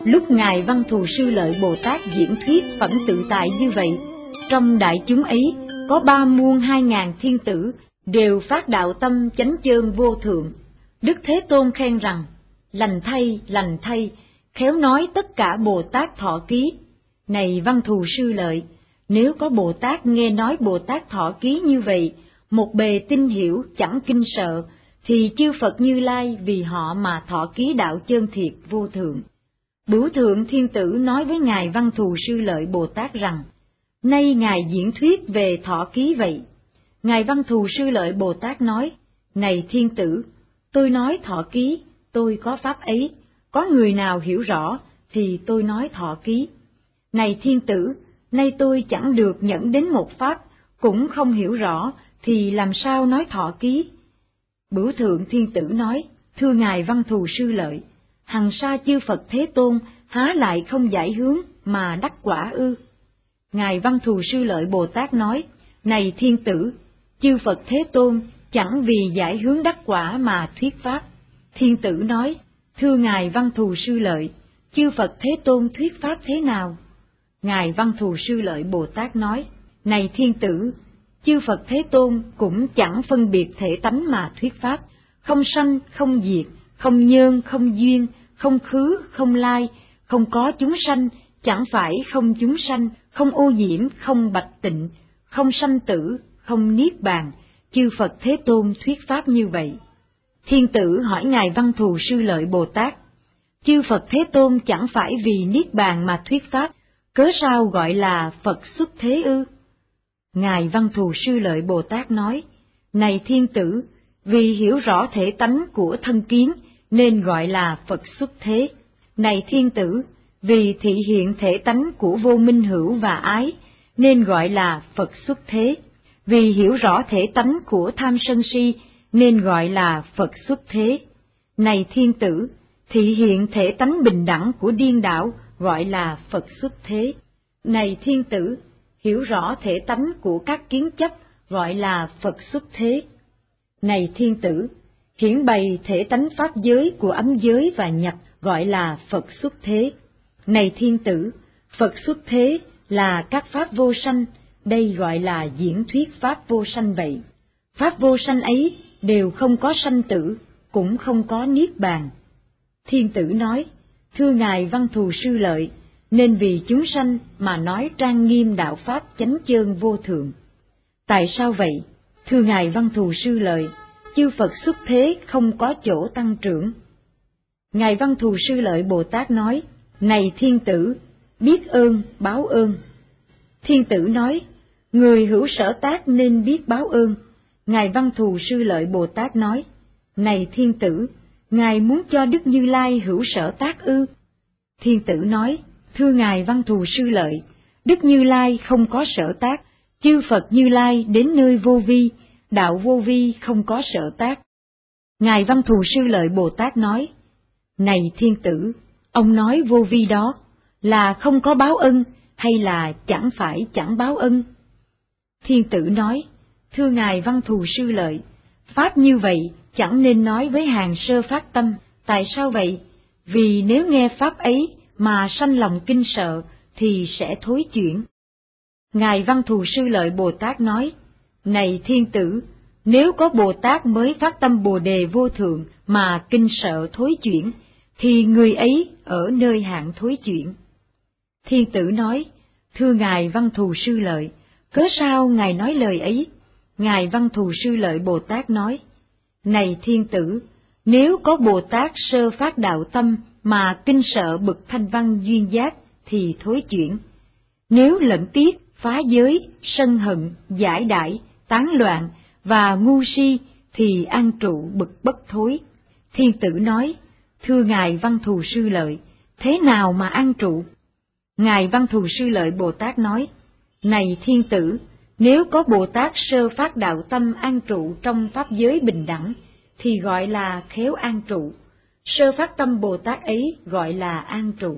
Lúc Ngài Văn Thù Sư Lợi Bồ Tát diễn thuyết phẩm tự tại như vậy, trong đại chúng ấy có 3.200.000 thiên tử đều phát đạo tâm chánh chơn vô thượng. Đức Thế Tôn khen rằng: lành thay, khéo nói tất cả Bồ Tát thọ ký. Này Văn Thù Sư Lợi, nếu có Bồ Tát nghe nói Bồ Tát thọ ký như vậy, một bề tinh hiểu chẳng kinh sợ, thì chư Phật Như Lai vì họ mà thọ ký đạo chân thiệt vô thượng. Bửu Thượng Thiên Tử nói với Ngài Văn Thù Sư Lợi Bồ Tát rằng: nay Ngài diễn thuyết về thọ ký vậy. Ngài Văn Thù Sư Lợi Bồ Tát nói: này Thiên Tử, tôi nói thọ ký, tôi có pháp ấy, có người nào hiểu rõ thì tôi nói thọ ký. Này Thiên Tử, nay tôi chẳng được nhận đến một pháp, cũng không hiểu rõ, thì làm sao nói thọ ký? Bửu Thượng Thiên Tử nói: thưa Ngài Văn Thù Sư Lợi, hằng sa chư Phật Thế Tôn há lại không giải hướng mà đắc quả ư? Ngài Văn Thù Sư Lợi Bồ Tát nói: này Thiên Tử, chư Phật Thế Tôn chẳng vì giải hướng đắc quả mà thuyết pháp. Thiên Tử nói: thưa Ngài Văn Thù Sư Lợi, chư Phật Thế Tôn thuyết pháp thế nào? Ngài Văn Thù Sư Lợi Bồ Tát nói: này Thiên Tử, chư Phật Thế Tôn cũng chẳng phân biệt thể tánh mà thuyết pháp, không sanh, không diệt, không nhân, không duyên, không khứ, không lai, không có chúng sanh, chẳng phải không chúng sanh, không ô nhiễm, không bạch tịnh, không sanh tử, không niết bàn, chư Phật Thế Tôn thuyết pháp như vậy. Thiên Tử hỏi Ngài Văn Thù Sư Lợi Bồ Tát: chư Phật Thế Tôn chẳng phải vì niết bàn mà thuyết pháp, cớ sao gọi là Phật xuất thế ư? Ngài Văn Thù Sư Lợi Bồ Tát nói: này Thiên Tử, vì hiểu rõ thể tánh của thân kiến nên gọi là Phật xuất thế. Này Thiên Tử, vì thị hiện thể tánh của vô minh hữu và ái nên gọi là Phật xuất thế. Vì hiểu rõ thể tánh của tham sân si nên gọi là Phật xuất thế. Này Thiên Tử, thị hiện thể tánh bình đẳng của điên đảo gọi là Phật xuất thế. Này Thiên Tử, hiểu rõ thể tánh của các kiến chấp gọi là Phật xuất thế. Này Thiên Tử, hiển bày thể tánh pháp giới của ấm giới và nhập gọi là Phật xuất thế. Này Thiên Tử, Phật xuất thế là các pháp vô sanh, đây gọi là diễn thuyết pháp vô sanh vậy. Pháp vô sanh ấy đều không có sanh tử, cũng không có niết bàn. Thiên Tử nói: thưa Ngài Văn Thù Sư Lợi, nên vì chúng sanh mà nói trang nghiêm đạo pháp chánh chơn vô thượng. Tại sao vậy? Thưa Ngài Văn Thù Sư Lợi, chư Phật xuất thế không có chỗ tăng trưởng. Ngài Văn Thù Sư Lợi Bồ Tát nói: này Thiên Tử, biết ơn báo ơn. Thiên Tử nói: người hữu sở tác nên biết báo ơn. Ngài Văn Thù Sư Lợi Bồ Tát nói: này Thiên Tử, Ngài muốn cho Đức Như Lai hữu sở tác ư? Thiên Tử nói: thưa Ngài Văn Thù Sư Lợi, Đức Như Lai không có sở tác, chư Phật Như Lai đến nơi vô vi, đạo vô vi không có sở tác. Ngài Văn Thù Sư Lợi Bồ Tát nói: này Thiên Tử, ông nói vô vi đó là không có báo ân hay là chẳng phải chẳng báo ân? Thiên Tử nói: thưa Ngài Văn Thù Sư Lợi, pháp như vậy chẳng nên nói với hàng sơ phát tâm. Tại sao vậy? Vì nếu nghe pháp ấy mà sanh lòng kinh sợ thì sẽ thối chuyển. Ngài Văn Thù Sư Lợi Bồ Tát nói: này Thiên Tử, nếu có Bồ Tát mới phát tâm Bồ Đề vô thượng mà kinh sợ thối chuyển, thì người ấy ở nơi hạng thối chuyển. Thiên Tử nói: thưa Ngài Văn Thù Sư Lợi, cớ sao Ngài nói lời ấy? Ngài Văn Thù Sư Lợi Bồ Tát nói: này Thiên Tử, nếu có Bồ Tát sơ phát đạo tâm mà kinh sợ bậc thanh văn duyên giác thì thối chuyển. Nếu lẫn tiếc, phá giới, sân hận, giải đãi, tán loạn và ngu si thì an trụ bậc bất thối. Thiên Tử nói: thưa Ngài Văn Thù Sư Lợi, thế nào mà an trụ? Ngài Văn Thù Sư Lợi Bồ Tát nói: này Thiên Tử, nếu có Bồ Tát sơ phát đạo tâm an trụ trong pháp giới bình đẳng thì gọi là khéo an trụ. Sơ phát tâm Bồ Tát ấy gọi là an trụ.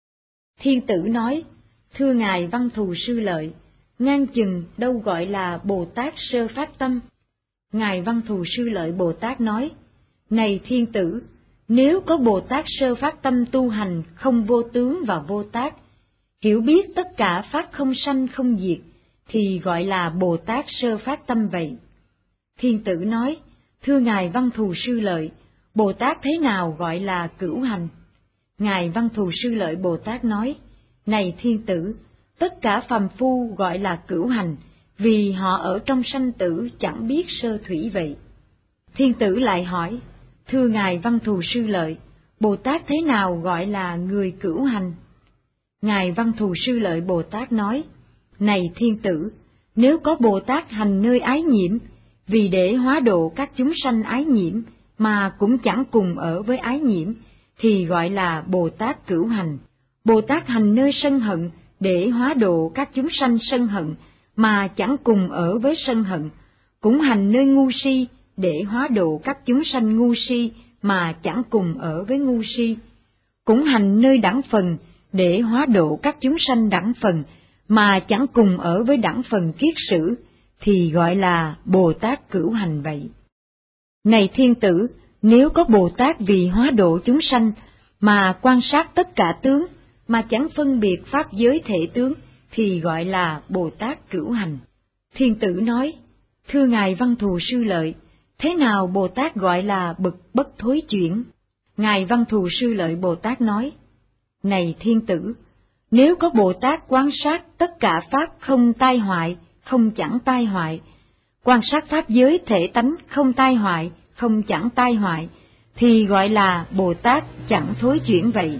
Thiên Tử nói: thưa Ngài Văn Thù Sư Lợi, ngang chừng đâu gọi là Bồ Tát sơ phát tâm? Ngài Văn Thù Sư Lợi Bồ Tát nói: này Thiên Tử, Nếu có Bồ Tát sơ phát tâm tu hành không vô tướng và vô tác, hiểu biết tất cả pháp không sanh không diệt, thì gọi là Bồ Tát sơ phát tâm vậy. Thiên tử nói, thưa Ngài Văn Thù Sư Lợi, Bồ Tát thế nào gọi là cửu hành? Ngài Văn Thù Sư Lợi Bồ Tát nói, này thiên tử, tất cả phàm phu gọi là cửu hành, vì họ ở trong sanh tử chẳng biết sơ thủy vậy. Thiên tử lại hỏi, thưa Ngài Văn Thù Sư Lợi, Bồ Tát thế nào gọi là người cửu hành? Ngài Văn Thù Sư Lợi Bồ Tát nói, này thiên tử, nếu có Bồ Tát hành nơi ái nhiễm, vì để hóa độ các chúng sanh ái nhiễm, mà cũng chẳng cùng ở với ái nhiễm, thì gọi là Bồ Tát cửu hành. Bồ Tát hành nơi sân hận, để hóa độ các chúng sanh sân hận, mà chẳng cùng ở với sân hận, cũng hành nơi ngu si, để hóa độ các chúng sanh ngu si, mà chẳng cùng ở với ngu si, cũng hành nơi đẳng phần, để hóa độ các chúng sanh đẳng phần, mà chẳng cùng ở với đẳng phần kiết sử, thì gọi là Bồ Tát cửu hành vậy. Này thiên tử, nếu có Bồ Tát vì hóa độ chúng sanh, mà quan sát tất cả tướng, mà chẳng phân biệt pháp giới thể tướng, thì gọi là Bồ Tát cửu hành. Thiên tử nói, thưa Ngài Văn Thù Sư Lợi, thế nào Bồ Tát gọi là bậc bất thối chuyển? Ngài Văn Thù Sư Lợi Bồ Tát nói, này thiên tử, nếu có Bồ Tát quan sát tất cả pháp không tai hoại, không chẳng tai hoại, quan sát pháp giới thể tánh không tai hoại, không chẳng tai hoại, thì gọi là Bồ Tát chẳng thối chuyển vậy.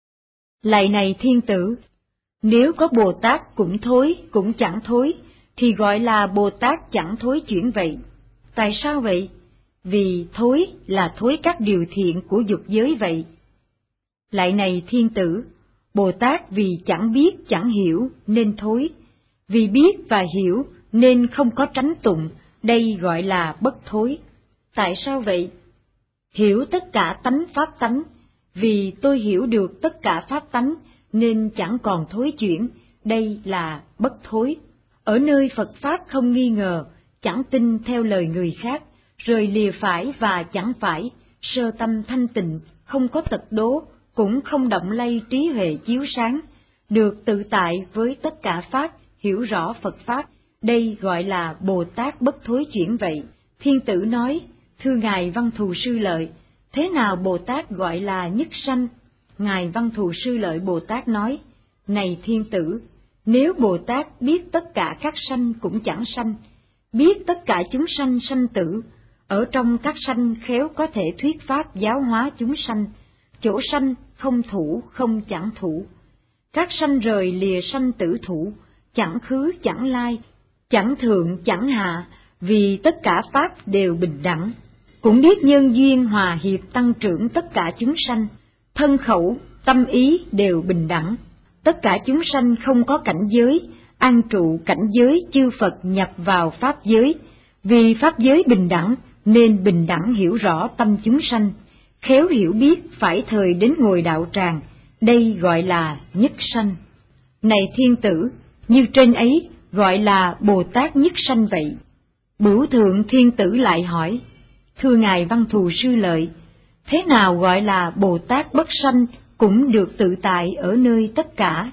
Lạy này thiên tử, nếu có Bồ Tát cũng thối, cũng chẳng thối, thì gọi là Bồ Tát chẳng thối chuyển vậy. Tại sao vậy? Vì thối là thối các điều thiện của dục giới vậy. Lạy này thiên tử, Bồ Tát vì chẳng biết chẳng hiểu nên thối, vì biết và hiểu nên không có tránh tụng, đây gọi là bất thối. Tại sao vậy? Hiểu tất cả tánh pháp tánh, vì tôi hiểu được tất cả pháp tánh nên chẳng còn thối chuyển, đây là bất thối. Ở nơi Phật Pháp không nghi ngờ, chẳng tin theo lời người khác, rời lìa phải và chẳng phải, sơ tâm thanh tịnh, không có tật đố, cũng không động lay trí huệ chiếu sáng, được tự tại với tất cả Pháp, hiểu rõ Phật Pháp, đây gọi là Bồ Tát bất thối chuyển vậy. Thiên tử nói, thưa Ngài Văn Thù Sư Lợi, thế nào Bồ Tát gọi là nhất sanh? Ngài Văn Thù Sư Lợi Bồ Tát nói, này thiên tử, nếu Bồ Tát biết tất cả các sanh cũng chẳng sanh, biết tất cả chúng sanh sanh tử, ở trong các sanh khéo có thể thuyết pháp giáo hóa chúng sanh, chỗ sanh không thủ không chẳng thủ, các sanh rời lìa sanh tử thủ, chẳng khứ chẳng lai, chẳng thượng chẳng hạ, vì tất cả pháp đều bình đẳng, cũng biết nhân duyên hòa hiệp tăng trưởng tất cả chúng sanh, thân khẩu, tâm ý đều bình đẳng, tất cả chúng sanh không có cảnh giới, an trụ cảnh giới chư Phật nhập vào pháp giới, vì pháp giới bình đẳng nên bình đẳng hiểu rõ tâm chúng sanh, khéo hiểu biết phải thời đến ngồi đạo tràng, đây gọi là nhất sanh. Này thiên tử, như trên ấy gọi là Bồ Tát nhất sanh vậy. Bửu thượng thiên tử lại hỏi, thưa Ngài Văn Thù Sư Lợi, thế nào gọi là Bồ Tát bất sanh cũng được tự tại ở nơi tất cả?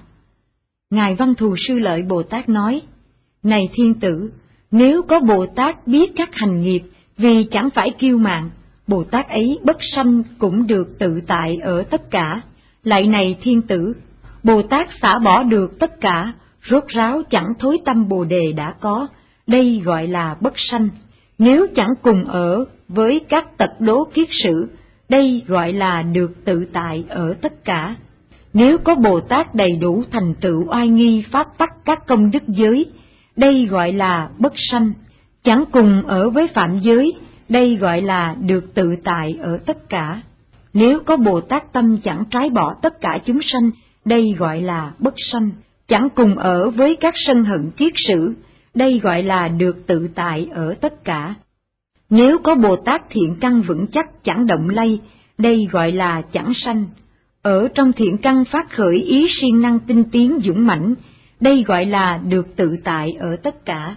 Ngài Văn Thù Sư Lợi Bồ Tát nói, này thiên tử, nếu có Bồ Tát biết các hành nghiệp vì chẳng phải kiêu mạn, Bồ Tát ấy bất sanh cũng được tự tại ở tất cả. Lạy này thiên tử, Bồ Tát xả bỏ được tất cả, rốt ráo chẳng thối tâm Bồ Đề đã có, đây gọi là bất sanh. Nếu chẳng cùng ở với các tật đố kiết sử, đây gọi là được tự tại ở tất cả. Nếu có Bồ Tát đầy đủ thành tựu oai nghi pháp tắc các công đức giới, đây gọi là bất sanh. Chẳng cùng ở với phạm giới, đây gọi là được tự tại ở tất cả. Nếu có Bồ Tát tâm chẳng trái bỏ tất cả chúng sanh, đây gọi là bất sanh. Chẳng cùng ở với các sân hận kiết sử, đây gọi là được tự tại ở tất cả. Nếu có Bồ Tát thiện căn vững chắc chẳng động lay, đây gọi là chẳng sanh. Ở trong thiện căn phát khởi ý siêng năng tinh tiến dũng mãnh, đây gọi là được tự tại ở tất cả.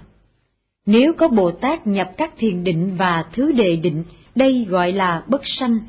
Nếu có Bồ Tát nhập các thiền định và thứ đề định, đây gọi là bất sanh.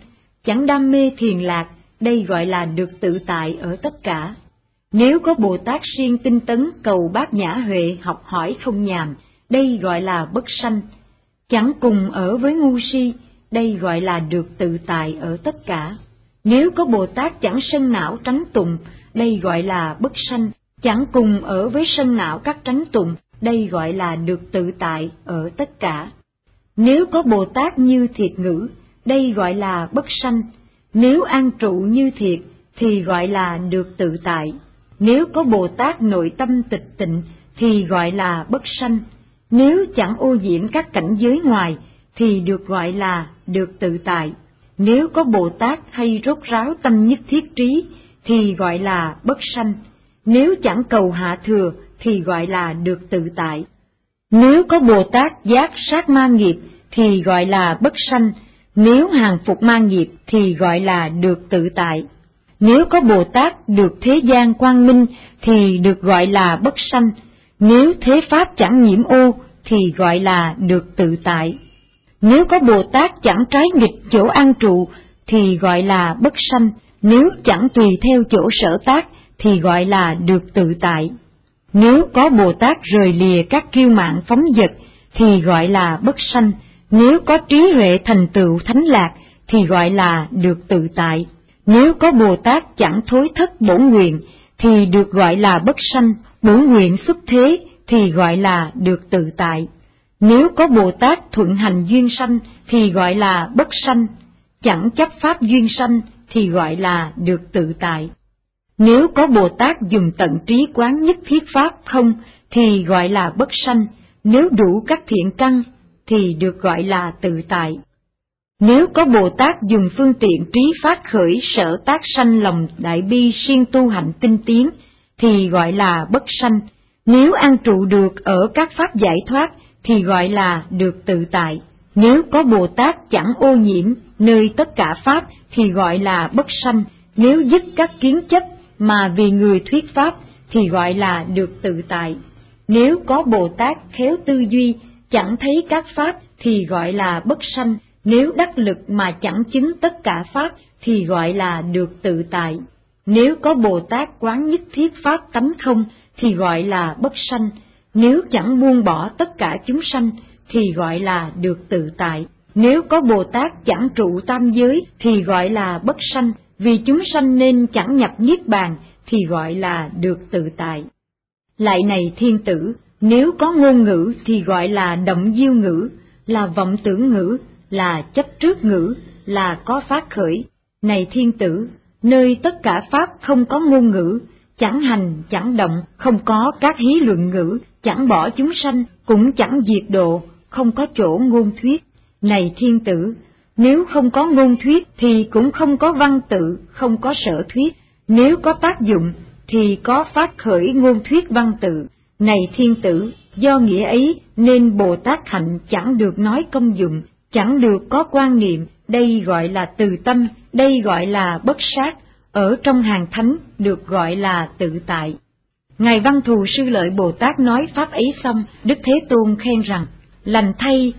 chẳng đam mê thiền lạc, đây gọi là được tự tại ở tất cả. Nếu có Bồ Tát siêng tinh tấn cầu Bát Nhã Huệ học hỏi không nhàm, đây gọi là bất sanh. Chẳng cùng ở với ngu si, đây gọi là được tự tại ở tất cả. Nếu có Bồ Tát chẳng sân não tránh tùng, đây gọi là bất sanh. Chẳng cùng ở với sân não các tránh tùng, đây gọi là được tự tại ở tất cả. Nếu có Bồ Tát như thiệt ngữ, đây gọi là bất sanh. Nếu an trụ như thiệt, thì gọi là được tự tại. Nếu có Bồ Tát nội tâm tịch tịnh, thì gọi là bất sanh. Nếu chẳng ô nhiễm các cảnh giới ngoài, thì được gọi là được tự tại. Nếu có Bồ Tát hay rốt ráo tâm nhất thiết trí, thì gọi là bất sanh. Nếu chẳng cầu hạ thừa, thì gọi là được tự tại. Nếu có Bồ Tát giác sát ma nghiệp, thì gọi là bất sanh. Nếu hàng phục ma nghiệp, thì gọi là được tự tại. Nếu có Bồ Tát được thế gian quang minh, thì được gọi là bất sanh. Nếu thế pháp chẳng nhiễm ô, thì gọi là được tự tại. Nếu có Bồ Tát chẳng trái nghịch chỗ an trụ, thì gọi là bất sanh. Nếu chẳng tùy theo chỗ sở tác, thì gọi là được tự tại. Nếu có Bồ Tát rời lìa các kiêu mạn phóng dật, thì gọi là bất sanh. Nếu có trí huệ thành tựu thánh lạc, thì gọi là được tự tại. Nếu có Bồ Tát chẳng thối thất bổn nguyện, thì được gọi là bất sanh. Bổn nguyện xuất thế, thì gọi là được tự tại. Nếu có Bồ Tát thuận hành duyên sanh, thì gọi là bất sanh. Chẳng chấp pháp duyên sanh, thì gọi là được tự tại. Nếu có Bồ Tát dùng tận trí quán nhất thiết pháp không, thì gọi là bất sanh. Nếu đủ các thiện căn, thì được gọi là tự tại. Nếu có Bồ Tát dùng phương tiện trí phát khởi sở tác sanh lòng đại bi siêng tu hành tinh tiến, thì gọi là bất sanh. Nếu an trụ được ở các pháp giải thoát, thì gọi là được tự tại. Nếu có Bồ Tát chẳng ô nhiễm nơi tất cả pháp, thì gọi là bất sanh. Nếu dứt các kiến chấp mà vì người thuyết pháp, thì gọi là được tự tại. Nếu có Bồ Tát khéo tư duy, chẳng thấy các pháp, thì gọi là bất sanh. Nếu đắc lực mà chẳng chứng tất cả pháp, thì gọi là được tự tại. Nếu có Bồ Tát quán nhất thiết pháp tánh không, thì gọi là bất sanh. Nếu chẳng buông bỏ tất cả chúng sanh, thì gọi là được tự tại. Nếu có Bồ Tát chẳng trụ tam giới, thì gọi là bất sanh. Vì chúng sanh nên chẳng nhập niết bàn, thì gọi là được tự tại. Lại này thiên tử, nếu có ngôn ngữ thì gọi là động diêu ngữ, là vọng tưởng ngữ, là chấp trước ngữ, là có phát khởi. Này thiên tử, nơi tất cả pháp không có ngôn ngữ, chẳng hành, chẳng động, không có các hí luận ngữ, chẳng bỏ chúng sanh, cũng chẳng diệt độ, không có chỗ ngôn thuyết. Này thiên tử, nếu không có ngôn thuyết thì cũng không có văn tự, không có sở thuyết. Nếu có tác dụng thì có phát khởi ngôn thuyết văn tự. Này thiên tử, do nghĩa ấy nên Bồ Tát hạnh chẳng được nói công dụng, chẳng được có quan niệm, đây gọi là từ tâm, đây gọi là bất sát, ở trong hàng thánh được gọi là tự tại. Ngài Văn Thù Sư Lợi Bồ Tát nói pháp ấy xong, Đức Thế Tôn khen rằng, lành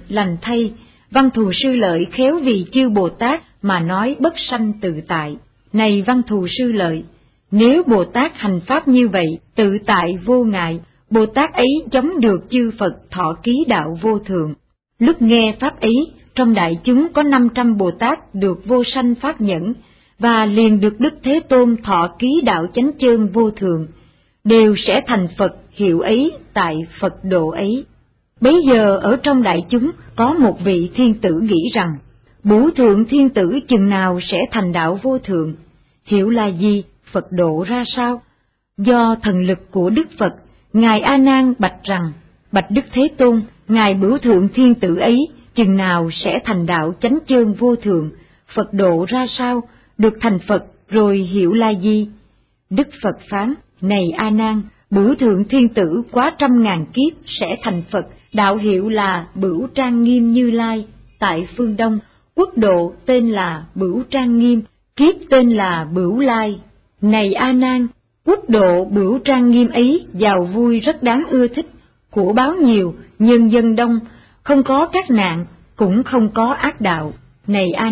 thay, Văn Thù Sư Lợi khéo vì chư Bồ Tát mà nói bất sanh tự tại. Này Văn Thù Sư Lợi, nếu Bồ Tát hành pháp như vậy, tự tại vô ngại, Bồ Tát ấy giống được chư Phật thọ ký đạo vô thượng. Lúc nghe pháp ấy, trong đại chúng có 500 Bồ Tát được vô sanh pháp nhẫn, và liền được Đức Thế Tôn thọ ký đạo chánh chơn vô thượng, đều sẽ thành Phật hiệu ấy tại Phật độ ấy. Bấy giờ ở trong đại chúng có một vị thiên tử nghĩ rằng, Bửu thượng thiên tử chừng nào sẽ thành đạo vô thượng? Hiệu là gì? Phật độ ra sao? Do thần lực của Đức Phật, Ngài A Nan bạch rằng, bạch Đức Thế Tôn, Ngài Bửu thượng thiên tử ấy chừng nào sẽ thành đạo chánh chơn vô thượng? Phật độ ra sao? Được thành Phật rồi hiệu là gì? Đức Phật phán, này A Nan, Bửu thượng thiên tử quá 100.000 kiếp sẽ thành Phật, đạo hiệu là Bửu Trang Nghiêm Như Lai, tại phương Đông, quốc độ tên là Bửu Trang Nghiêm, kiếp tên là Bửu Lai. Này A Nan, quốc độ Bửu Trang Nghiêm ấy giàu vui rất đáng ưa thích, của báo nhiều, nhân dân đông, không có các nạn, cũng không có ác đạo. Này A Nan,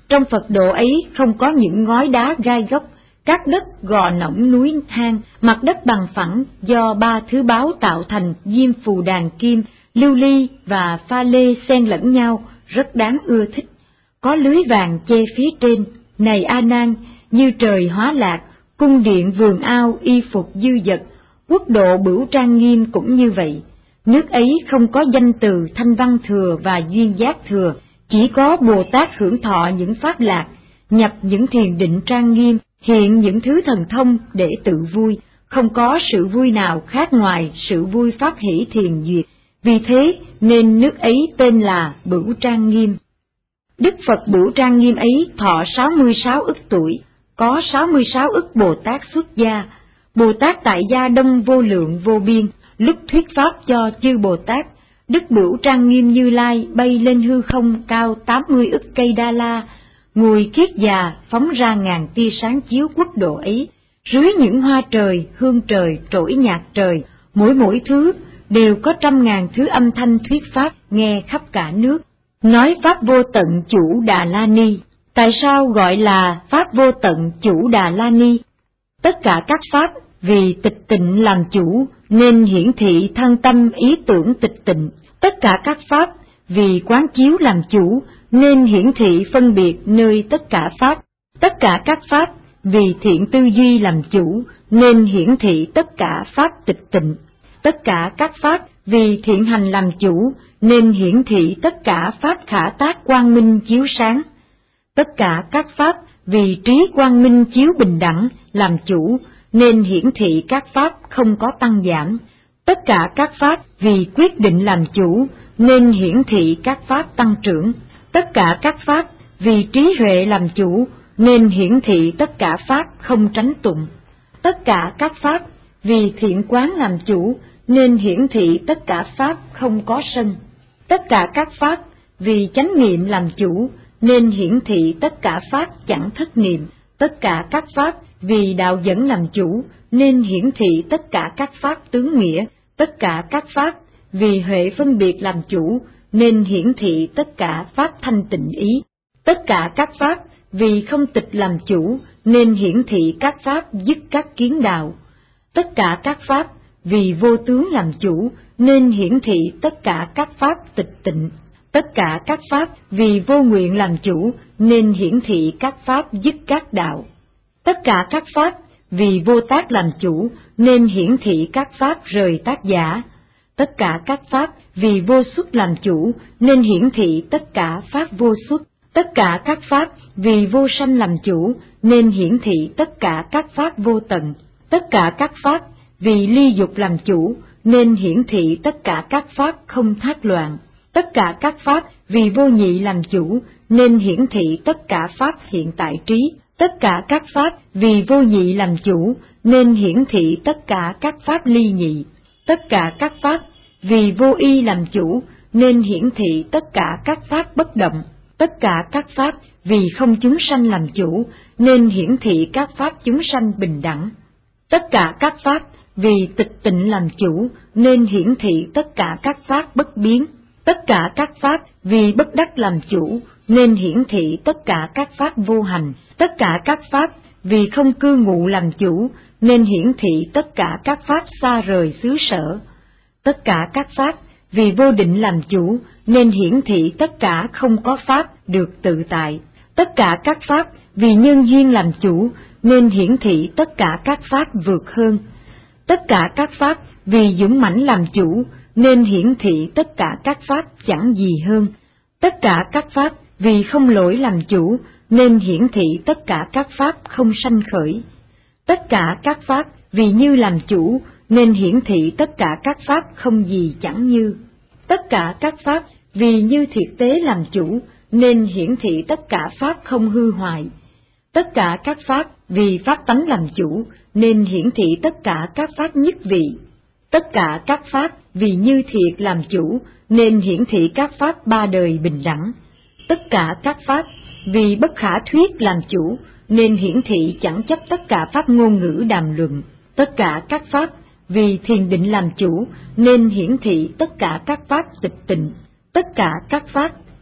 Trong Phật độ ấy không có những ngói đá gai góc, các đất gò nõng núi hang, mặt đất bằng phẳng do ba thứ báu tạo thành, diêm phù đàn kim, lưu ly và pha lê xen lẫn nhau, rất đáng ưa thích. Có lưới vàng che phía trên. Này A Nan, như trời hóa lạc, cung điện vườn ao y phục dư dật, quốc độ bửu trang nghiêm cũng như vậy. Nước ấy không có danh từ thanh văn thừa và duyên giác thừa, chỉ có Bồ Tát hưởng thọ những pháp lạc, nhập những thiền định trang nghiêm, hiện những thứ thần thông để tự vui, không có sự vui nào khác ngoài sự vui pháp hỷ thiền duyệt. Vì thế nên nước ấy tên là Bửu Trang Nghiêm. Đức Phật Bửu Trang Nghiêm ấy thọ 66 ức tuổi, có 66 ức Bồ Tát xuất gia. Bồ Tát tại gia đông vô lượng vô biên, lúc thuyết pháp cho chư Bồ Tát, Đức Bửu Trang Nghiêm Như Lai bay lên hư không cao 80 ức cây Đa La, ngồi kiết già phóng ra ngàn tia sáng chiếu quốc độ ấy, dưới những hoa trời, hương trời, trỗi nhạc trời, mỗi thứ đều có 100.000 thứ âm thanh thuyết pháp nghe khắp cả nước, nói pháp vô tận chủ Đà La Ni. Tại sao gọi là pháp vô tận chủ Đà La Ni? Tất cả các pháp vì tịch tịnh làm chủ nên hiển thị thân tâm ý tưởng tịch tịnh. Tất cả các pháp vì quán chiếu làm chủ nên hiển thị phân biệt nơi tất cả pháp. Tất cả các pháp vì thiện tư duy làm chủ nên hiển thị tất cả pháp tịch tịnh. Tất cả các pháp vì thiện hành làm chủ nên hiển thị tất cả pháp khả tác quang minh chiếu sáng. Tất cả các pháp vì trí quang minh chiếu bình đẳng làm chủ nên hiển thị các pháp không có tăng giảm. Tất cả các pháp vì quyết định làm chủ nên hiển thị các pháp tăng trưởng. Tất cả các pháp vì trí huệ làm chủ nên hiển thị tất cả pháp không tránh tụng. Tất cả các pháp vì thiện quán làm chủ nên hiển thị tất cả pháp không có sân. Tất cả các pháp vì chánh niệm làm chủ nên hiển thị tất cả pháp chẳng thất niệm. Tất cả các pháp vì đạo dẫn làm chủ nên hiển thị tất cả các pháp tướng nghĩa. Tất cả các pháp vì huệ phân biệt làm chủ nên hiển thị tất cả pháp thanh tịnh ý. Tất cả các pháp vì không tịch làm chủ nên hiển thị các pháp dứt các kiến đạo. Tất cả các pháp vì vô tướng làm chủ nên hiển thị tất cả các pháp tịch tịnh. Tất cả các pháp vì vô nguyện làm chủ nên hiển thị các pháp dứt các đạo. Tất cả các pháp vì vô tác làm chủ nên hiển thị các pháp rời tác giả. Tất cả các pháp vì vô xuất làm chủ nên hiển thị tất cả pháp vô xuất. Tất cả các pháp vì vô sanh làm chủ nên hiển thị tất cả các pháp vô tận. Tất cả các pháp vì ly dục làm chủ nên hiển thị tất cả các pháp không thác loạn. Tất cả các pháp vì vô nhị làm chủ nên hiển thị tất cả pháp hiện tại trí. Tất cả các pháp vì vô nhị làm chủ nên hiển thị tất cả các pháp ly nhị. Tất cả các pháp vì vô y làm chủ nên hiển thị tất cả các pháp bất động. Tất cả các pháp vì không chúng sanh làm chủ nên hiển thị các pháp chúng sanh bình đẳng. Tất cả các pháp vì tịch tịnh làm chủ nên hiển thị tất cả các pháp bất biến. Tất cả các pháp vì bất đắc làm chủ nên hiển thị tất cả các pháp vô hành. Tất cả các pháp vì không cư ngụ làm chủ nên hiển thị tất cả các pháp xa rời xứ sở. Tất cả các pháp vì vô định làm chủ nên hiển thị tất cả không có pháp được tự tại. Tất cả các pháp vì nhân duyên làm chủ nên hiển thị tất cả các pháp vượt hơn. Tất cả các pháp vì dũng mãnh làm chủ nên hiển thị tất cả các pháp chẳng gì hơn. Tất cả các pháp vì không lỗi làm chủ nên hiển thị tất cả các pháp không sanh khởi. Tất cả các pháp vì như làm chủ nên hiển thị tất cả các pháp không gì chẳng như. Tất cả các pháp vì như thiệt tế làm chủ nên hiển thị tất cả pháp không hư hoại. Tất cả các pháp vì pháp tánh làm chủ nên hiển thị tất cả các pháp nhất vị. Tất cả các pháp vì như thiệt làm chủ nên hiển thị các pháp ba đời bình đẳng. Tất cả các pháp vì bất khả thuyết làm chủ nên hiển thị chẳng chấp tất cả pháp ngôn ngữ đàm luận. Tất cả các pháp vì thiền định làm chủ nên hiển thị tất cả các pháp tịch tịnh. Tất cả các pháp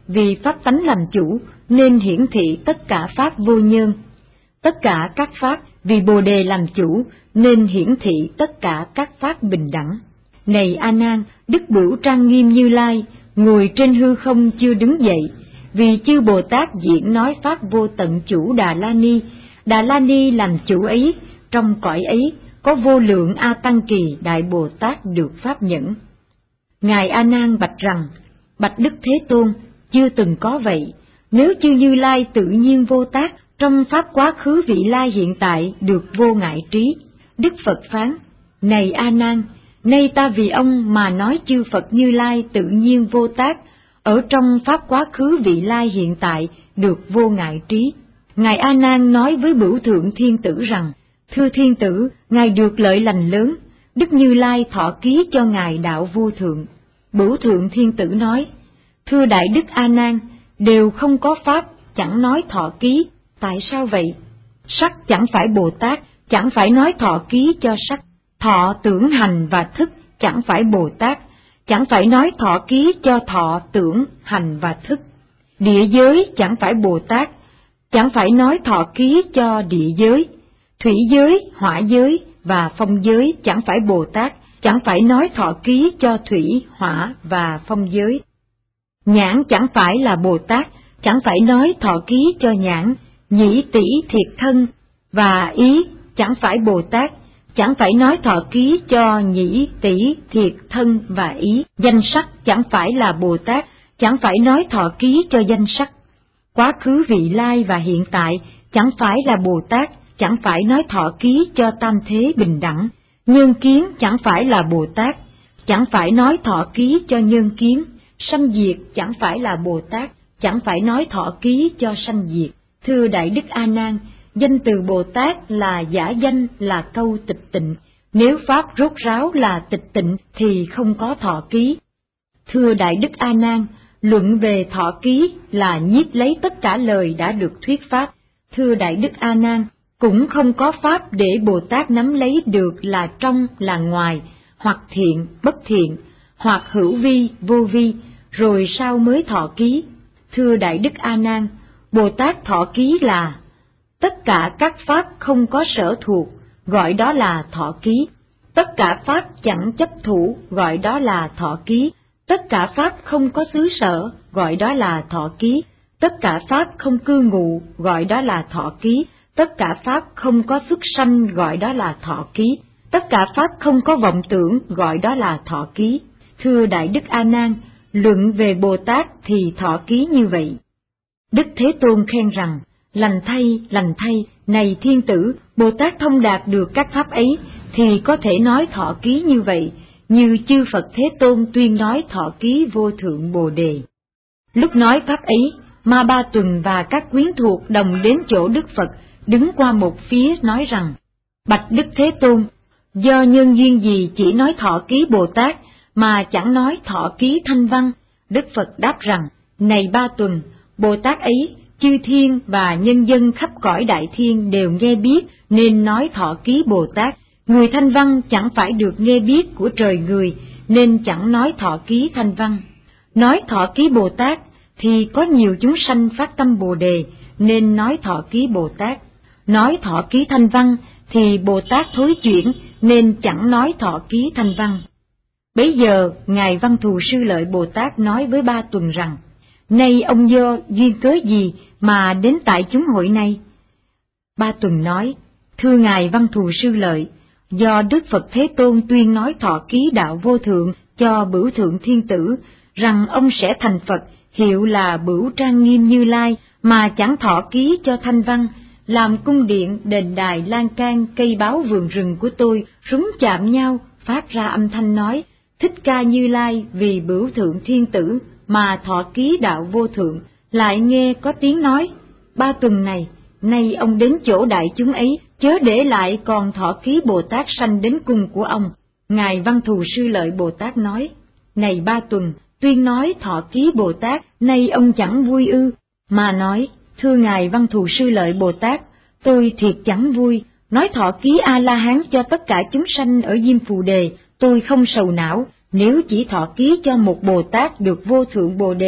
vì pháp tánh làm chủ nên hiển thị tất cả pháp vô nhân. Tất cả các pháp vì Bồ Đề làm chủ nên hiển thị tất cả các pháp bình đẳng. Này A Nan, Đức Bửu Trang Nghiêm Như Lai ngồi trên hư không chưa đứng dậy, vì chư Bồ Tát diễn nói pháp vô tận chủ Đà La Ni. Đà La Ni làm chủ ấy, trong cõi ấy có vô lượng A Tăng Kỳ Đại Bồ Tát được pháp nhẫn. Ngài A Nan bạch rằng: Bạch Đức Thế Tôn, chưa từng có vậy. Nếu chư Như Lai tự nhiên vô tác, trong pháp quá khứ vị lai hiện tại được vô ngại trí. Đức Phật phán: Này A Nan, nay ta vì ông mà nói chư Phật Như Lai tự nhiên vô tác, ở trong pháp quá khứ vị lai hiện tại được vô ngại trí. Ngài A Nan nói với Bửu Thượng Thiên Tử rằng: Thưa Thiên Tử, ngài được lợi lành lớn. Đức Như Lai thọ ký cho ngài đạo vô thượng. Bửu Thượng Thiên Tử nói: Thưa Đại Đức A Nan, đều không có pháp, chẳng nói thọ ký. Tại sao vậy? Sắc chẳng phải Bồ Tát, chẳng phải nói thọ ký cho sắc. Thọ, tưởng, hành và thức chẳng phải Bồ Tát, chẳng phải nói thọ ký cho thọ, tưởng, hành và thức. Địa giới chẳng phải Bồ Tát, chẳng phải nói thọ ký cho địa giới. Thủy giới, hỏa giới và phong giới chẳng phải Bồ Tát, chẳng phải nói thọ ký cho thủy, hỏa và phong giới. Nhãn chẳng phải là Bồ Tát, chẳng phải nói thọ ký cho nhãn. Nhĩ tỷ thiệt thân và ý chẳng phải Bồ Tát, chẳng phải nói thọ ký cho nhĩ tỷ thiệt thân và ý. Danh sắc chẳng phải là Bồ Tát, chẳng phải nói thọ ký cho danh sắc. Quá khứ vị lai và hiện tại chẳng phải là Bồ Tát, chẳng phải nói thọ ký cho tam thế bình đẳng. Nhân kiến chẳng phải là Bồ Tát, chẳng phải nói thọ ký cho nhân kiến. Sanh diệt chẳng phải là Bồ Tát, chẳng phải nói thọ ký cho sanh diệt. Thưa Đại Đức A Nan, danh từ Bồ Tát là giả danh, là câu tịch tịnh. Nếu pháp rốt ráo là tịch tịnh thì không có thọ ký. Thưa Đại Đức A Nan, luận về thọ ký là nhiếp lấy tất cả lời đã được thuyết pháp. Thưa Đại Đức A Nan, cũng không có pháp để Bồ Tát nắm lấy được là trong là ngoài, hoặc thiện, bất thiện, hoặc hữu vi, vô vi, rồi sao mới thọ ký. Thưa Đại Đức A Nan, Bồ Tát thọ ký là tất cả các pháp không có sở thuộc, gọi đó là thọ ký. Tất cả pháp chẳng chấp thủ, gọi đó là thọ ký. Tất cả pháp không có xứ sở, gọi đó là thọ ký. Tất cả pháp không cư ngụ, gọi đó là thọ ký. Tất cả pháp không có xuất sanh, gọi đó là thọ ký. Tất cả pháp không có vọng tưởng, gọi đó là thọ ký. Thưa Đại Đức A Nan, luận về Bồ Tát thì thọ ký như vậy. Đức Thế Tôn khen rằng: lành thay, này Thiên Tử, Bồ Tát thông đạt được các pháp ấy thì có thể nói thọ ký như vậy, như chư Phật Thế Tôn tuyên nói thọ ký vô thượng Bồ Đề. Lúc nói pháp ấy, Ma Ba Tuần và các quyến thuộc đồng đến chỗ Đức Phật, đứng qua một phía nói rằng: Bạch Đức Thế Tôn, do nhân duyên gì chỉ nói thọ ký Bồ Tát mà chẳng nói thọ ký Thanh Văn? Đức Phật đáp rằng: Này Ba Tuần, Bồ Tát ấy chư thiên và nhân dân khắp cõi đại thiên đều nghe biết nên nói thọ ký Bồ Tát. Người Thanh Văn chẳng phải được nghe biết của trời người nên chẳng nói thọ ký Thanh Văn. Nói thọ ký Bồ Tát thì có nhiều chúng sanh phát tâm Bồ Đề nên nói thọ ký Bồ Tát. Nói thọ ký Thanh Văn thì Bồ Tát thối chuyển nên chẳng nói thọ ký Thanh Văn. Bấy giờ Ngài Văn Thù Sư Lợi Bồ Tát nói với Ba Tuần rằng: Nay ông do duyên cớ gì mà đến tại chúng hội này? Ba Tuần nói: Thưa Ngài Văn Thù Sư Lợi, do Đức Phật Thế Tôn tuyên nói thọ ký đạo vô thượng cho Bửu Thượng Thiên Tử, rằng ông sẽ thành Phật, hiệu là Bửu Trang Nghiêm Như Lai, mà chẳng thọ ký cho Thanh Văn, làm cung điện, đền đài, lan can, cây báo vườn rừng của tôi, súng chạm nhau, phát ra âm thanh nói: Thích Ca Như Lai vì Bửu Thượng Thiên Tử mà thọ ký đạo vô thượng. Lại nghe có tiếng nói: Ba Tuần này, nay ông đến chỗ đại chúng ấy, chớ để lại còn thọ ký Bồ Tát sanh đến cung của ông. Ngài Văn Thù Sư Lợi Bồ Tát nói: Này Ba Tuần, tuyên nói thọ ký Bồ Tát, nay ông chẳng vui ư? Mà nói: Thưa Ngài Văn Thù Sư Lợi Bồ Tát, tôi thiệt chẳng vui. Nói thọ ký A-la-hán cho tất cả chúng sanh ở Diêm Phù Đề, tôi không sầu não. Nếu chỉ thọ ký cho một Bồ Tát được vô thượng Bồ Đề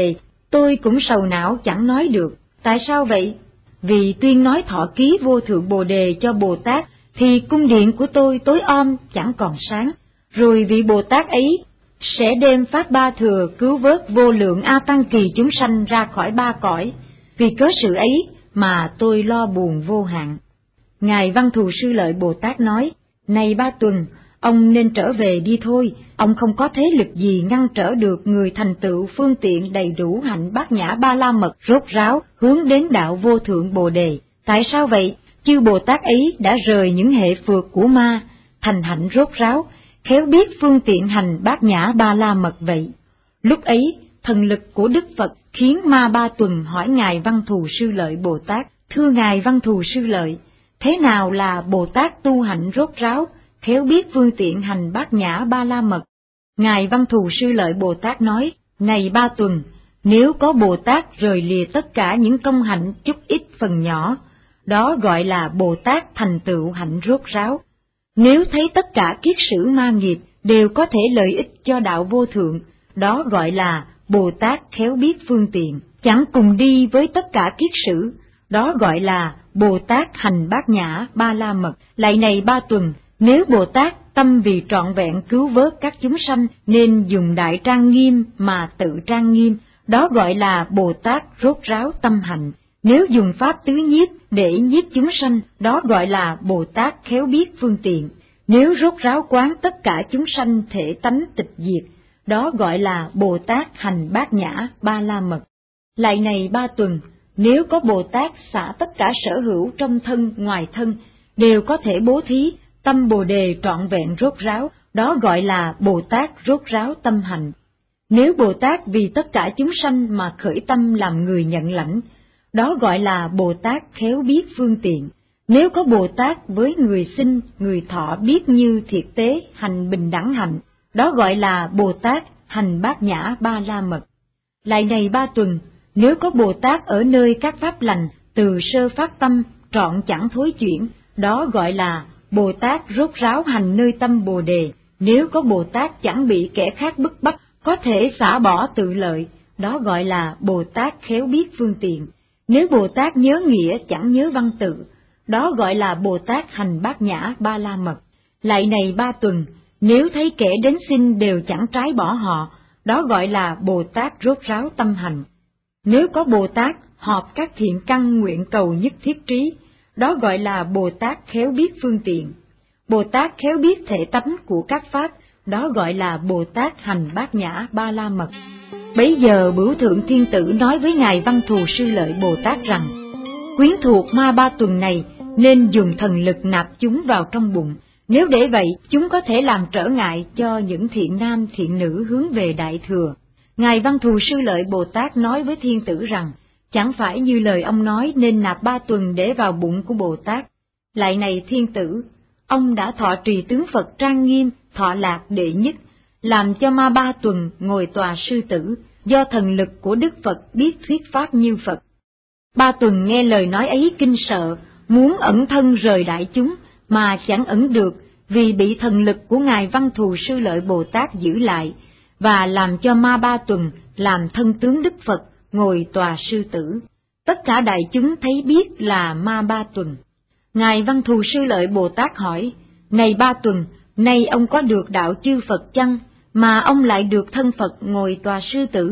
Tôi cũng sầu não chẳng nói được, tại sao vậy? Vì tuyên nói thọ ký vô thượng Bồ Đề cho Bồ Tát, thì cung điện của tôi tối om chẳng còn sáng, rồi vị Bồ Tát ấy sẽ đem pháp ba thừa cứu vớt vô lượng A Tăng kỳ chúng sanh ra khỏi ba cõi, vì cớ sự ấy mà tôi lo buồn vô hạn. Ngài Văn Thù Sư Lợi Bồ Tát nói, này Ba Tuần, ông nên trở về đi thôi, ông không có thế lực gì ngăn trở được người thành tựu phương tiện đầy đủ hạnh bát nhã ba la mật rốt ráo hướng đến đạo vô thượng Bồ Đề. Tại sao vậy? Chư Bồ Tát ấy đã rời những hệ phược của ma, thành hạnh rốt ráo, khéo biết phương tiện hành bát nhã ba la mật vậy. Lúc ấy, thần lực của Đức Phật khiến Ma Ba Tuần hỏi Ngài Văn Thù Sư Lợi Bồ Tát, thưa Ngài Văn Thù Sư Lợi, thế nào là Bồ Tát tu hạnh rốt ráo, khéo biết phương tiện hành bát nhã ba la mật? Ngài Văn Thù Sư Lợi Bồ Tát nói, này Ba Tuần, nếu có Bồ Tát rời lìa tất cả những công hạnh chút ít phần nhỏ, đó gọi là Bồ Tát thành tựu hạnh rốt ráo. Nếu thấy tất cả kiết sử ma nghiệp đều có thể lợi ích cho đạo vô thượng, đó gọi là Bồ Tát khéo biết phương tiện, chẳng cùng đi với tất cả kiết sử, đó gọi là Bồ Tát hành bát nhã ba la mật. Lạy này Ba Tuần, nếu Bồ Tát tâm vì trọn vẹn cứu vớt các chúng sanh nên dùng đại trang nghiêm mà tự trang nghiêm, đó gọi là Bồ Tát rốt ráo tâm hạnh. Nếu dùng pháp tứ nhiếp để nhiếp chúng sanh, đó gọi là Bồ Tát khéo biết phương tiện. Nếu rốt ráo quán tất cả chúng sanh thể tánh tịch diệt, đó gọi là Bồ Tát hành bát nhã ba la mật. Lạy này Ba Tuần, nếu có Bồ Tát xả tất cả sở hữu trong thân ngoài thân, đều có thể bố thí, tâm Bồ Đề trọn vẹn rốt ráo, đó gọi là Bồ Tát rốt ráo tâm hành. Nếu Bồ Tát vì tất cả chúng sanh mà khởi tâm làm người nhận lãnh, đó gọi là Bồ Tát khéo biết phương tiện. Nếu có Bồ Tát với người sinh, người thọ biết như thiệt tế, hành bình đẳng hạnh, đó gọi là Bồ Tát hành bát nhã ba la mật. Lạy này Ba Tuần, nếu có Bồ Tát ở nơi các pháp lành, từ sơ phát tâm, trọn chẳng thối chuyển, đó gọi là Bồ Tát rốt ráo hành nơi tâm Bồ Đề. Nếu có Bồ Tát chẳng bị kẻ khác bức bách, có thể xả bỏ tự lợi, đó gọi là Bồ Tát khéo biết phương tiện. Nếu Bồ Tát nhớ nghĩa chẳng nhớ văn tự, đó gọi là Bồ Tát hành bát nhã ba la mật. Lạy này Ba Tuần, nếu thấy kẻ đến xin đều chẳng trái bỏ họ, đó gọi là Bồ Tát rốt ráo tâm hành. Nếu có Bồ Tát họp các thiện căn nguyện cầu nhất thiết trí, đó gọi là Bồ Tát khéo biết phương tiện. Bồ Tát khéo biết thể tánh của các pháp, đó gọi là Bồ Tát hành bát nhã ba la mật. Bấy giờ Bửu Thượng Thiên Tử nói với Ngài Văn Thù Sư Lợi Bồ Tát rằng, quyến thuộc Ma Ba Tuần này nên dùng thần lực nạp chúng vào trong bụng, nếu để vậy chúng có thể làm trở ngại cho những thiện nam thiện nữ hướng về Đại Thừa. Ngài Văn Thù Sư Lợi Bồ Tát nói với Thiên Tử rằng, chẳng phải như lời ông nói nên nạp 3 tuần để vào bụng của Bồ Tát. Lạy này Thiên Tử, ông đã thọ trì tướng Phật trang nghiêm, thọ lạc đệ nhất, làm cho Ma 3 tuần ngồi tòa sư tử, do thần lực của Đức Phật biết thuyết pháp như Phật. 3 tuần nghe lời nói ấy kinh sợ, muốn ẩn thân rời đại chúng, mà chẳng ẩn được, vì bị thần lực của Ngài Văn Thù Sư Lợi Bồ Tát giữ lại, và làm cho Ma 3 tuần làm thân tướng Đức Phật, ngồi tòa sư tử. Tất cả đại chúng thấy biết là Ma 3 tuần. Ngài Văn Thù Sư Lợi Bồ Tát hỏi, này 3 tuần, nay ông có được đạo chư Phật chăng, mà ông lại được thân Phật ngồi tòa sư tử?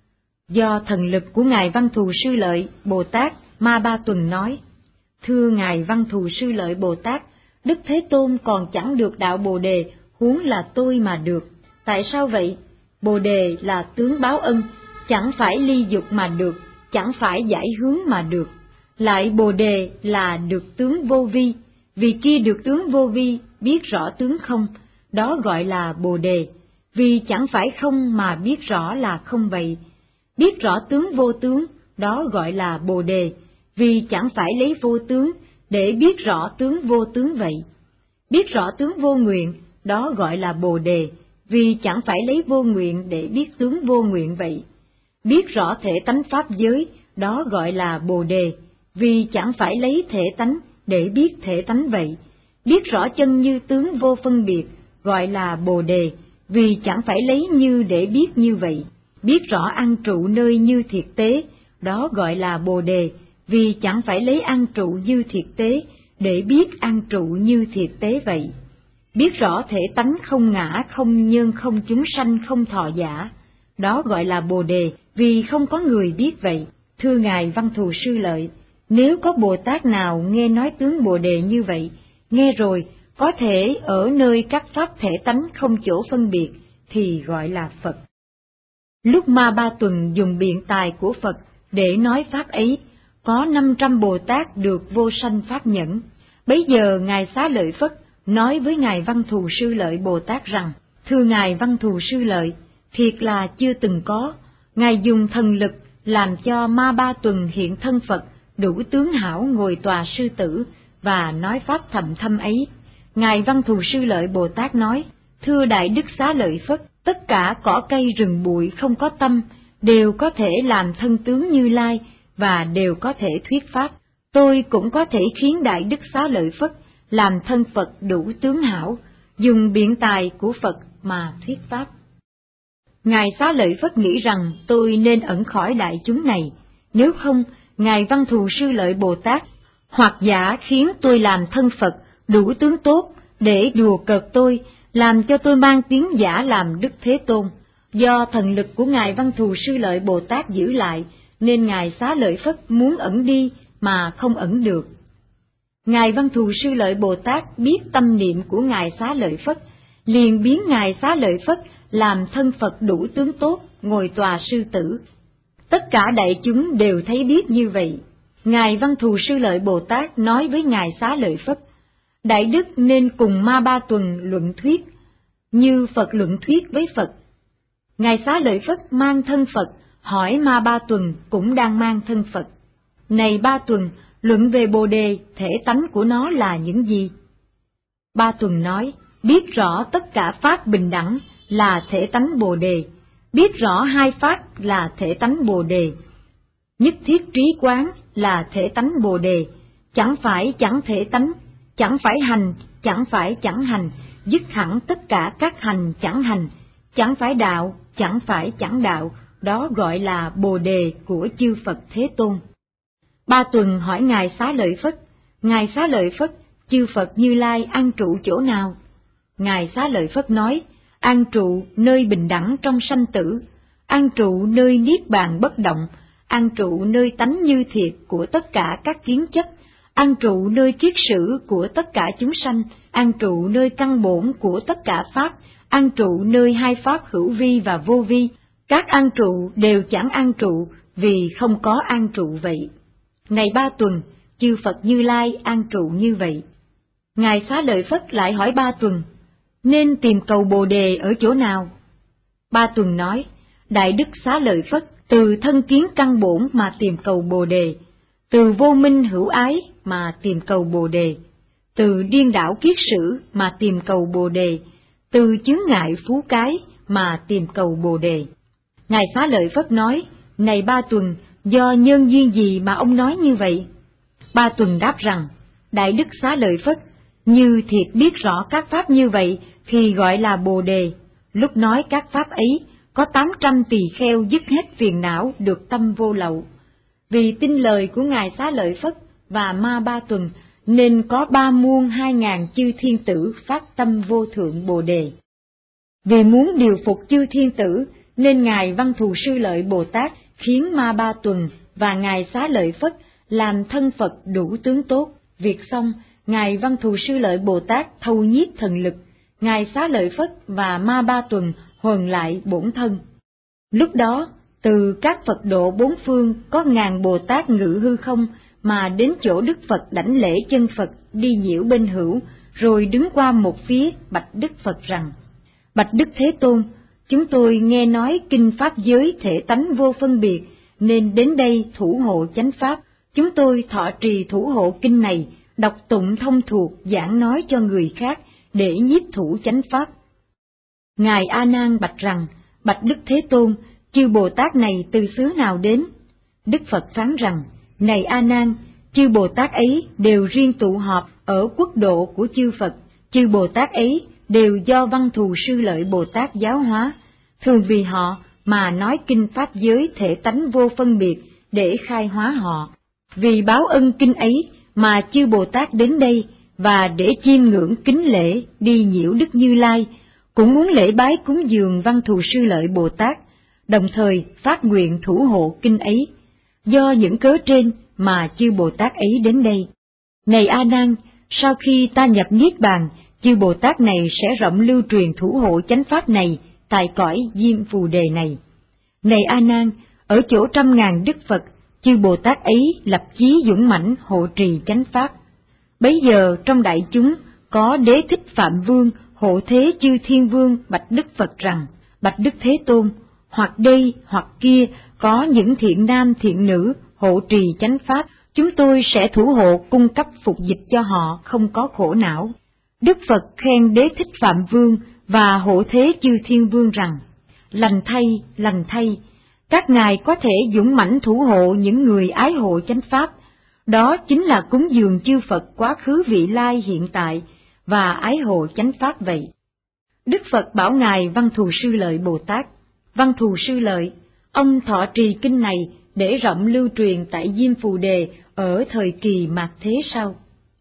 Do thần lực của Ngài Văn Thù Sư Lợi Bồ Tát, Ma 3 tuần nói, thưa Ngài Văn Thù Sư Lợi Bồ Tát, Đức Thế Tôn còn chẳng được đạo Bồ Đề, huống là tôi mà được. Tại sao vậy? Bồ Đề là tướng báo ân, chẳng phải ly dục mà được, chẳng phải giải hướng mà được. Lại Bồ Đề là được tướng vô vi, vì kia được tướng vô vi, biết rõ tướng không, đó gọi là Bồ Đề, vì chẳng phải không mà biết rõ là không vậy. Biết rõ tướng vô tướng, đó gọi là Bồ Đề, vì chẳng phải lấy vô tướng để biết rõ tướng vô tướng vậy. Biết rõ tướng vô nguyện, đó gọi là Bồ Đề, vì chẳng phải lấy vô nguyện để biết tướng vô nguyện vậy. Biết rõ thể tánh pháp giới, đó gọi là Bồ Đề, vì chẳng phải lấy thể tánh để biết thể tánh vậy. Biết rõ chân như tướng vô phân biệt, gọi là Bồ Đề, vì chẳng phải lấy như để biết như vậy. biết rõ ăn trụ nơi như thiệt tế, đó gọi là Bồ Đề, vì chẳng phải lấy ăn trụ như thiệt tế để biết ăn trụ như thiệt tế vậy. Biết rõ thể tánh không ngã, không nhân, không chúng sanh, không thọ giả, đó gọi là Bồ Đề, vì không có người biết vậy. Thưa Ngài Văn Thù Sư Lợi, nếu có Bồ Tát nào nghe nói tướng Bồ Đề như vậy, nghe rồi có thể ở nơi các pháp thể tánh không chỗ phân biệt, thì gọi là Phật. Lúc Ma Ba Tuần dùng biện tài của Phật để nói pháp ấy, có 500 Bồ Tát được vô sanh pháp nhẫn. Bấy giờ Ngài Xá Lợi Phất nói với Ngài Văn Thù Sư Lợi Bồ Tát rằng: Thưa Ngài Văn Thù Sư Lợi, thiệt là chưa từng có, Ngài dùng thần lực làm cho Ma Ba Tuần hiện thân Phật, đủ tướng hảo ngồi tòa sư tử và nói pháp thầm thâm ấy. Ngài Văn Thù Sư Lợi Bồ Tát nói: Thưa Đại Đức Xá Lợi Phất, tất cả cỏ cây rừng bụi không có tâm đều có thể làm thân tướng Như Lai và đều có thể thuyết pháp. Tôi cũng có thể khiến Đại Đức Xá Lợi Phất làm thân Phật đủ tướng hảo, dùng biện tài của Phật mà thuyết pháp. Ngài Xá Lợi Phất nghĩ rằng tôi nên ẩn khỏi đại chúng này, nếu không Ngài Văn Thù Sư Lợi Bồ Tát hoặc giả khiến tôi làm thân Phật đủ tướng tốt để đùa cợt tôi, làm cho tôi mang tiếng giả làm Đức Thế Tôn. Do thần lực của Ngài Văn Thù Sư Lợi Bồ Tát giữ lại, nên Ngài Xá Lợi Phất muốn ẩn đi mà không ẩn được. Ngài Văn Thù Sư Lợi Bồ Tát biết tâm niệm của Ngài Xá Lợi Phất, liền biến Ngài Xá Lợi Phất làm thân Phật đủ tướng tốt, ngồi tòa sư tử. Tất cả đại chúng đều thấy biết như vậy. Ngài Văn Thù Sư Lợi Bồ Tát nói với Ngài Xá Lợi Phất: Đại Đức nên cùng Ma Ba Tuần luận thuyết, như Phật luận thuyết với Phật. Ngài Xá Lợi Phất mang thân Phật, hỏi Ma Ba Tuần cũng đang mang thân Phật: Này Ba Tuần, luận về Bồ Đề, thể tánh của nó là những gì? Ba Tuần nói: Biết rõ tất cả pháp bình đẳng là thể tánh Bồ Đề, biết rõ hai pháp là thể tánh Bồ Đề, nhất thiết trí quán là thể tánh Bồ Đề, chẳng phải chẳng thể tánh, chẳng phải hành, chẳng phải chẳng hành, dứt hẳn tất cả các hành chẳng hành, chẳng phải đạo, chẳng phải chẳng đạo, đó gọi là Bồ Đề của chư Phật Thế Tôn. Ba Tuần hỏi Ngài Xá Lợi Phất: Ngài Xá Lợi Phất, chư Phật Như Lai an trụ chỗ nào? Ngài Xá Lợi Phất nói: An trụ nơi bình đẳng trong sanh tử, an trụ nơi niết bàn bất động, an trụ nơi tánh như thiệt của tất cả các kiến chất, an trụ nơi kiết sử của tất cả chúng sanh, an trụ nơi căn bổn của tất cả pháp, an trụ nơi hai pháp hữu vi và vô vi. Các an trụ đều chẳng an trụ, vì không có an trụ vậy. Này Ba Tuần, chư Phật Như Lai an trụ như vậy. Ngài Xá Lợi Phất lại hỏi Ba Tuần: Nên tìm cầu Bồ Đề ở chỗ nào? Ba Tuần nói: Đại Đức Xá Lợi Phất, từ thân kiến căn bổn mà tìm cầu Bồ Đề, từ vô minh hữu ái mà tìm cầu Bồ Đề, từ điên đảo kiết sử mà tìm cầu Bồ Đề, từ chướng ngại phú cái mà tìm cầu Bồ Đề. Ngài Xá Lợi Phất nói: Này Ba Tuần, do nhân duyên gì mà ông nói như vậy? Ba Tuần đáp rằng: Đại Đức Xá Lợi Phất, như thiệt biết rõ các pháp như vậy thì gọi là Bồ Đề. Lúc nói các pháp ấy, có 800 tỳ kheo dứt hết phiền não, được tâm vô lậu. Vì tin lời của Ngài Xá Lợi Phất và Ma Ba Tuần, nên có 3.200.000 chư thiên tử phát tâm vô thượng Bồ Đề. Vì muốn điều phục chư thiên tử, nên Ngài Văn Thù Sư Lợi Bồ Tát khiến Ma Ba Tuần và Ngài Xá Lợi Phất làm thân Phật đủ tướng tốt. Việc xong, Ngài Văn Thù Sư Lợi Bồ Tát thâu nhiếp thần lực, Ngài Xá Lợi Phất và Ma Ba Tuần huần lại bổn thân. Lúc đó, từ các Phật độ bốn phương có ngàn Bồ Tát ngự hư không mà đến chỗ Đức Phật đảnh lễ chân Phật, đi nhiễu bên hữu, rồi đứng qua một phía bạch Đức Phật rằng: Bạch Đức Thế Tôn, chúng tôi nghe nói kinh pháp giới thể tánh vô phân biệt, nên đến đây thủ hộ chánh pháp. Chúng tôi thọ trì thủ hộ kinh này, đọc tụng thông thuộc, giảng nói cho người khác để nhiếp thủ chánh pháp. Ngài A Nan bạch rằng: Bạch Đức Thế Tôn, chư Bồ Tát này từ xứ nào đến? Đức Phật phán rằng: Này A Nan, chư Bồ Tát ấy đều riêng tụ họp ở quốc độ của chư Phật. Chư Bồ Tát ấy đều do Văn Thù Sư Lợi Bồ Tát giáo hóa. Thường vì họ mà nói kinh pháp giới thể tánh vô phân biệt để khai hóa họ. Vì báo ân kinh ấy mà chư Bồ Tát đến đây, và để chiêm ngưỡng kính lễ đi nhiễu Đức Như Lai, cũng muốn lễ bái cúng dường Văn Thù Sư Lợi Bồ Tát, đồng thời phát nguyện thủ hộ kinh ấy. Do những cớ trên mà chư Bồ Tát ấy đến đây. Này A Nan, sau khi ta nhập niết bàn, chư Bồ Tát này sẽ rộng lưu truyền thủ hộ chánh pháp này tại cõi Diêm Phù Đề này. Này A Nan, ở chỗ 100.000 Đức Phật, chư Bồ Tát ấy lập chí dũng mãnh hộ trì chánh pháp. Bấy giờ trong đại chúng có Đế Thích Phạm Vương hộ thế chư Thiên Vương bạch Đức Phật rằng: Bạch Đức Thế Tôn, hoặc đây hoặc kia có những thiện nam thiện nữ hộ trì chánh pháp, chúng tôi sẽ thủ hộ cung cấp phục dịch cho họ không có khổ não. Đức Phật khen Đế Thích Phạm Vương và hộ thế chư Thiên Vương rằng: lành thay, các ngài có thể dũng mãnh thủ hộ những người ái hộ chánh pháp. Đó chính là cúng dường chư Phật quá khứ vị lai hiện tại và ái hộ chánh pháp vậy. Đức Phật bảo ngài Văn Thù Sư Lợi Bồ Tát: Văn Thù Sư Lợi, ông thọ trì kinh này để rộng lưu truyền tại Diêm Phù Đề ở thời kỳ mạt thế sau.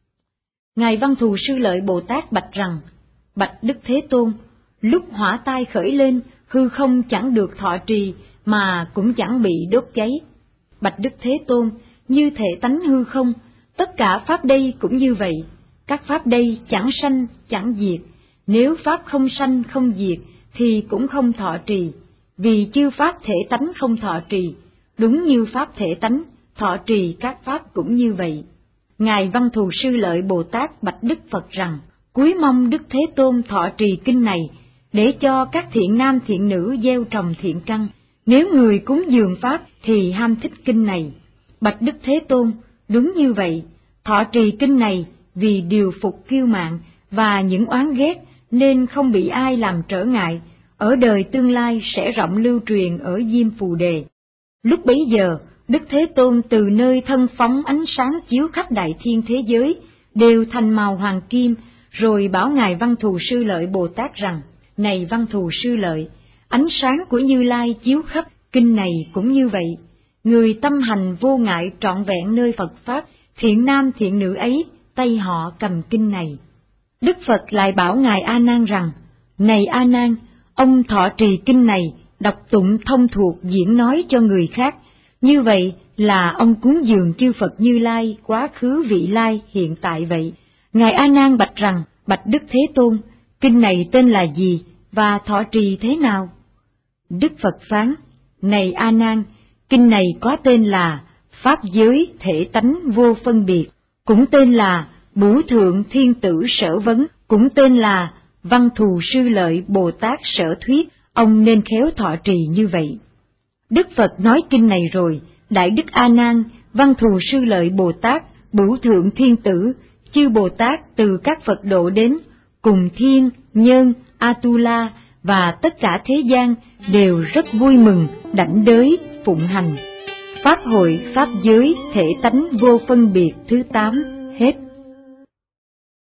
Ngài Văn Thù Sư Lợi Bồ Tát bạch rằng: Bạch Đức Thế Tôn, lúc hỏa tai khởi lên, hư không chẳng được thọ trì mà cũng chẳng bị đốt cháy. Bạch Đức Thế Tôn, như thể tánh hư không, tất cả pháp đây cũng như vậy. Các pháp đây chẳng sanh chẳng diệt, nếu pháp không sanh không diệt thì cũng không thọ trì, vì chư pháp thể tánh không thọ trì, đúng như pháp thể tánh thọ trì các pháp cũng như vậy. Ngài Văn Thù Sư Lợi Bồ Tát bạch Đức Phật rằng: Cúi mong Đức Thế Tôn thọ trì kinh này để cho các thiện nam thiện nữ gieo trồng thiện căn. Nếu người cúng dường pháp thì ham thích kinh này. Bạch Đức Thế Tôn, đúng như vậy, thọ trì kinh này vì điều phục kiêu mạn và những oán ghét nên không bị ai làm trở ngại, ở đời tương lai sẽ rộng lưu truyền ở Diêm Phù Đề. Lúc bấy giờ, Đức Thế Tôn từ nơi thân phóng ánh sáng chiếu khắp đại thiên thế giới, đều thành màu hoàng kim, rồi bảo ngài Văn Thù Sư Lợi Bồ Tát rằng: Này Văn Thù Sư Lợi, ánh sáng của Như Lai chiếu khắp kinh này cũng như vậy. Người tâm hành vô ngại trọn vẹn nơi Phật Pháp, thiện nam thiện nữ ấy, tay họ cầm kinh này. Đức Phật lại bảo ngài A Nan rằng: Này A Nan, ông thọ trì kinh này, đọc tụng thông thuộc diễn nói cho người khác. Như vậy là ông cúng dường chư Phật Như Lai quá khứ vị lai hiện tại vậy. Ngài A Nan bạch rằng: Bạch Đức Thế Tôn, kinh này tên là gì và thọ trì thế nào? Đức Phật phán: Này A Nan, kinh này có tên là Pháp Giới Thể Tánh Vô Phân Biệt, cũng tên là Bửu Thượng Thiên Tử Sở Vấn, cũng tên là Văn Thù Sư Lợi Bồ Tát Sở Thuyết. Ông nên khéo thọ trì như vậy. Đức Phật nói kinh này rồi, Đại Đức A Nan, Văn Thù Sư Lợi Bồ Tát, Bửu Thượng Thiên Tử, chư Bồ Tát từ các Phật độ đến, cùng thiên, nhân, Atula và tất cả thế gian đều rất vui mừng, đảnh đới, phụng hành. Pháp hội Pháp Giới Thể Tánh Vô Phân Biệt thứ 8 hết.